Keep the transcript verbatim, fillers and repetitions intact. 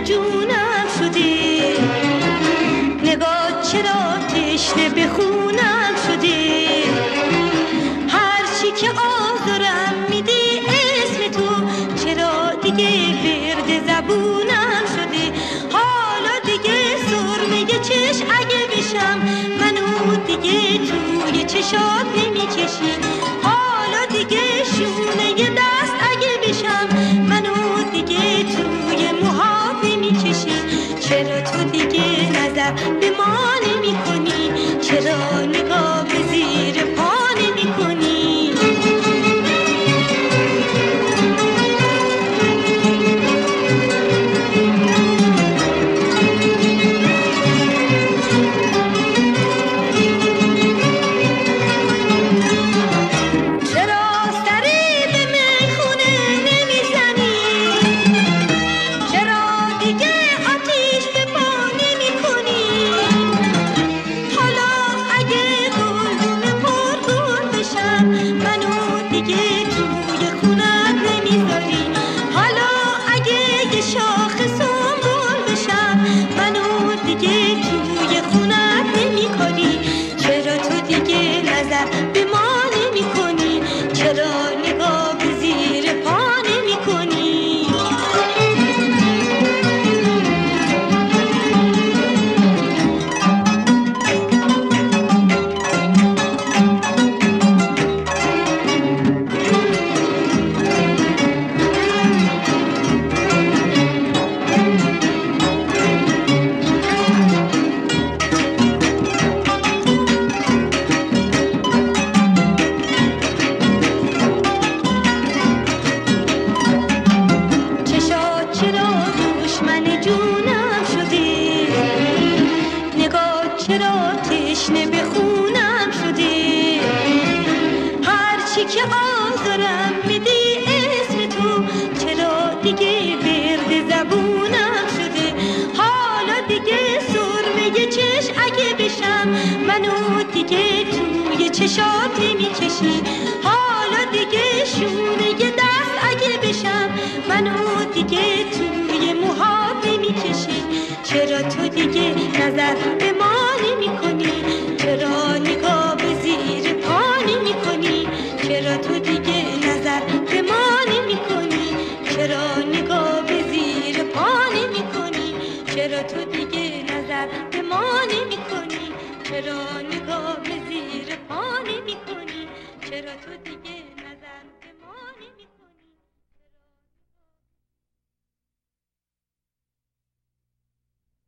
دشمن جونم شدی، نگاه چرا تشنه به خونم شدی، هرچی که آزارم میدی اسم تو، چرا دیگه ورد زبونم شدی، حالا دیگه سرمه چشم اگه بشم منو دیگه توی چشات نمیکشی، حالا دیگه شونه دست اگه بشم منو دیگه توی موهات نمیکشی، چرا تو دیگه نظر به ما نمی کنی، چرا نگاه به زیر پا نمی کنی. منو دیگه توی چشات نمیکشی،